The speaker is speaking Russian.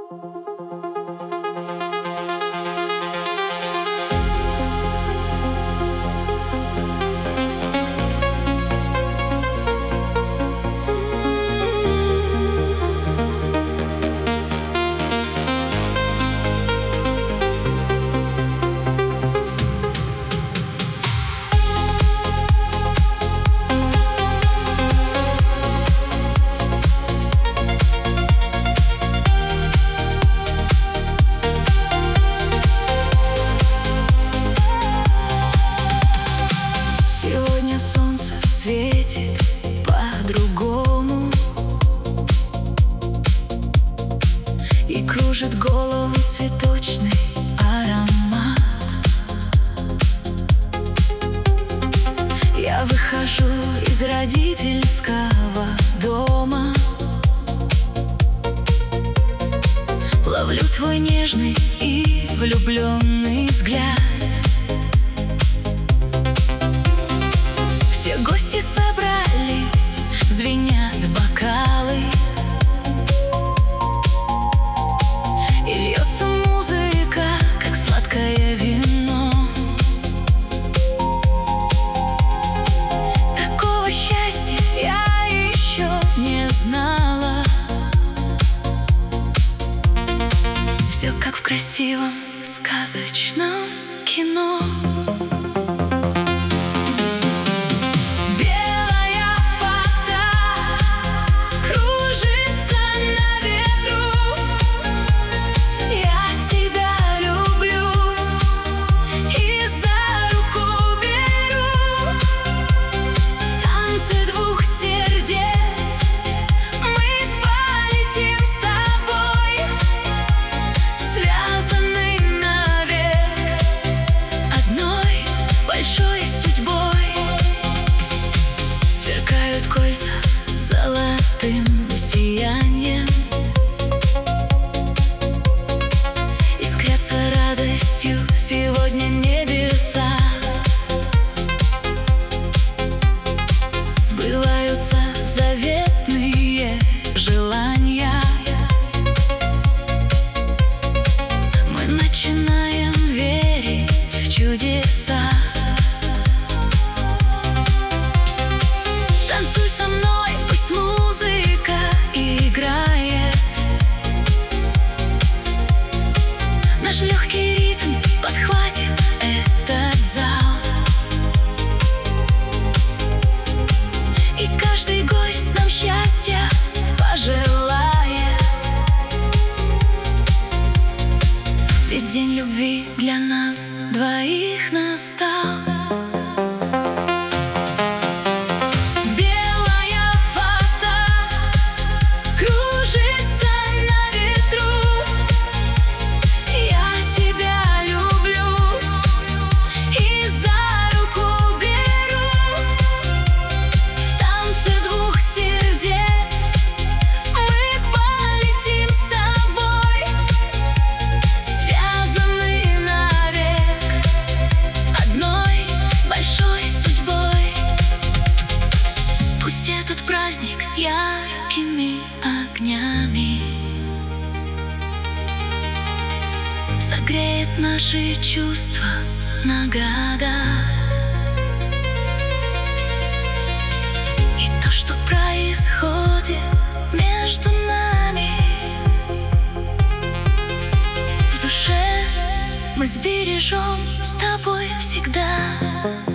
Солнце светит по-другому и кружит голову цветочный аромат. Я выхожу из родительского дома, ловлю твой нежный и влюбленный взгляд. Все гости собрались, звенят бокалы, и льется музыка, как сладкое вино. Такого счастья я еще не знала. Все как в красивом сказочном кино. Кольца золотым сиянием, искрятся радостью сегодня небеса. Сбываются заветные желания. Мы начинаем верить в чудеса. Танцуй со мной, пусть музыка играет. Наш легкий ритм подхватит этот зал, и каждый гость нам счастья пожелает. Ведь день любви для нас двоих настал. Этот праздник яркими огнями согреет наши чувства на года. И то, что происходит между нами, в душе мы сбережем с тобой всегда.